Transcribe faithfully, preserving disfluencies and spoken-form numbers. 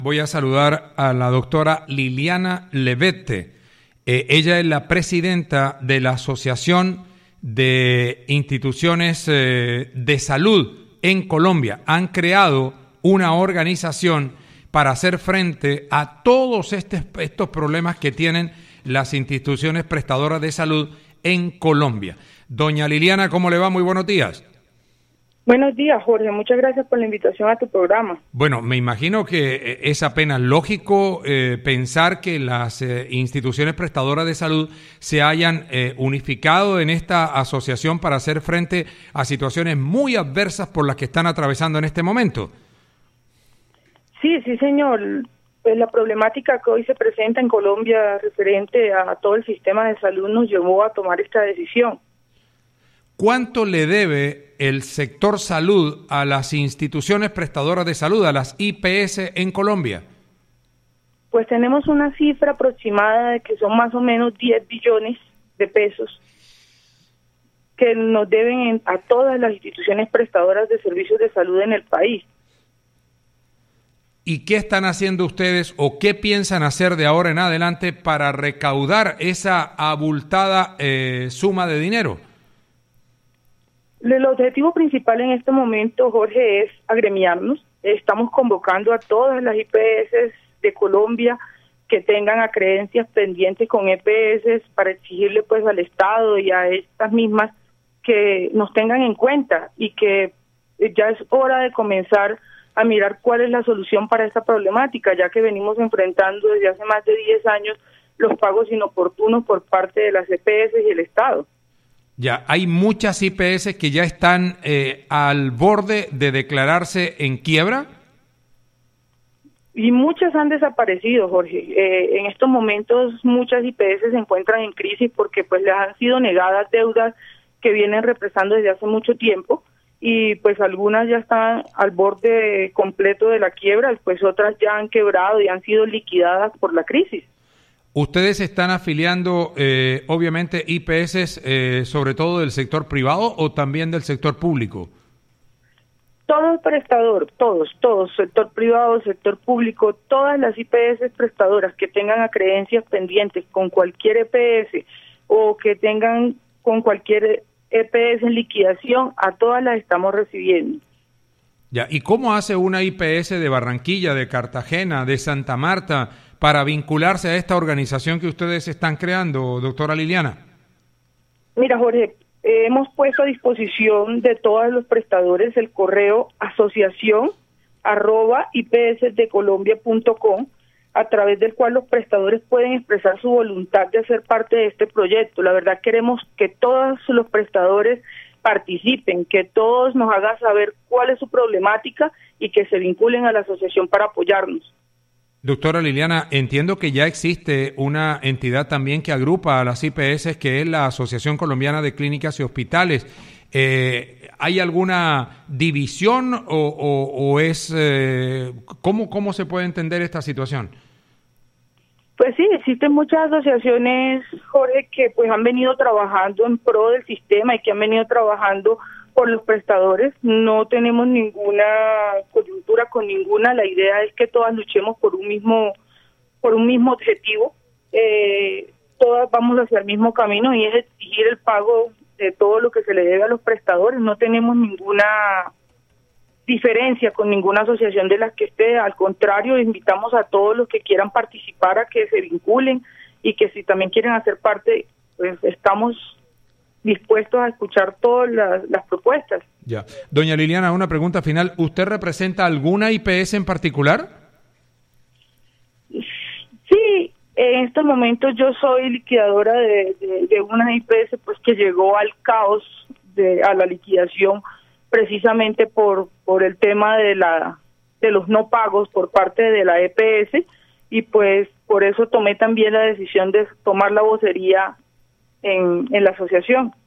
Voy a saludar a la doctora Liliana Levette. Eh, ella es la presidenta de la Asociación de Instituciones eh, de Salud en Colombia. Han creado una organización para hacer frente a todos este, estos problemas que tienen las instituciones prestadoras de salud en Colombia. Doña Liliana, ¿cómo le va? Muy buenos días. Buenos días, Jorge. Muchas gracias por la invitación a tu programa. Bueno, me imagino que es apenas lógico eh, pensar que las eh, instituciones prestadoras de salud se hayan eh, unificado en esta asociación para hacer frente a situaciones muy adversas por las que están atravesando en este momento. Sí, sí, señor. Pues la problemática que hoy se presenta en Colombia referente a todo el sistema de salud nos llevó a tomar esta decisión. ¿Cuánto le debe el sector salud a las instituciones prestadoras de salud, a las I P S en Colombia? Pues tenemos una cifra aproximada de que son más o menos diez billones de pesos que nos deben a todas las instituciones prestadoras de servicios de salud en el país. ¿Y qué están haciendo ustedes o qué piensan hacer de ahora en adelante para recaudar esa abultada eh, suma de dinero? El objetivo principal en este momento, Jorge, es agremiarnos. Estamos convocando a todas las I P S de Colombia que tengan acreencias pendientes con E P S para exigirle pues al Estado y a estas mismas que nos tengan en cuenta y que ya es hora de comenzar a mirar cuál es la solución para esta problemática, ya que venimos enfrentando desde hace más de diez años los pagos inoportunos por parte de las E P S y el Estado. Ya, hay muchas I P S que ya están eh, al borde de declararse en quiebra. Y muchas han desaparecido, Jorge. Eh, en estos momentos muchas I P S se encuentran en crisis porque pues les han sido negadas deudas que vienen represando desde hace mucho tiempo y pues algunas ya están al borde completo de la quiebra, pues otras ya han quebrado y han sido liquidadas por la crisis. ¿Ustedes están afiliando, eh, obviamente, I P S, eh, sobre todo del sector privado o también del sector público? Todo el prestador, todos, todos, sector privado, sector público, todas las I P S prestadoras que tengan acreencias pendientes con cualquier E P S o que tengan con cualquier E P S en liquidación, a todas las estamos recibiendo. Ya, ¿y cómo hace una I P S de Barranquilla, de Cartagena, de Santa Marta para vincularse a esta organización que ustedes están creando, doctora Liliana? Mira, Jorge, eh, hemos puesto a disposición de todos los prestadores el correo asociación arroba ipsdecolombia.com, a través del cual los prestadores pueden expresar su voluntad de ser parte de este proyecto. La verdad queremos que todos los prestadores participen, que todos nos hagan saber cuál es su problemática y que se vinculen a la asociación para apoyarnos. Doctora Liliana, entiendo que ya existe una entidad también que agrupa a las I P S, que es la Asociación Colombiana de Clínicas y Hospitales. Eh, ¿Hay alguna división o, o, o es eh, ¿cómo, cómo se puede entender esta situación? Pues sí, existen muchas asociaciones, Jorge, que pues han venido trabajando en pro del sistema y que han venido trabajando por los prestadores. No tenemos ninguna coyuntura con ninguna. La idea es que todas luchemos por un mismo, por un mismo objetivo. Eh, todas vamos hacia el mismo camino y es exigir el pago de todo lo que se le debe a los prestadores. No tenemos ninguna diferencia con ninguna asociación de las que esté. Al contrario, invitamos a todos los que quieran participar a que se vinculen y que si también quieren hacer parte, pues estamos dispuestos a escuchar todas las, las propuestas. Ya. Doña Liliana, una pregunta final. ¿Usted representa alguna I P S en particular? Sí, en estos momentos yo soy liquidadora de, de, de una I P S pues que llegó al caos, de, a la liquidación, precisamente por por el tema de la de los no pagos por parte de la E P S, y pues por eso tomé también la decisión de tomar la vocería en, en la asociación.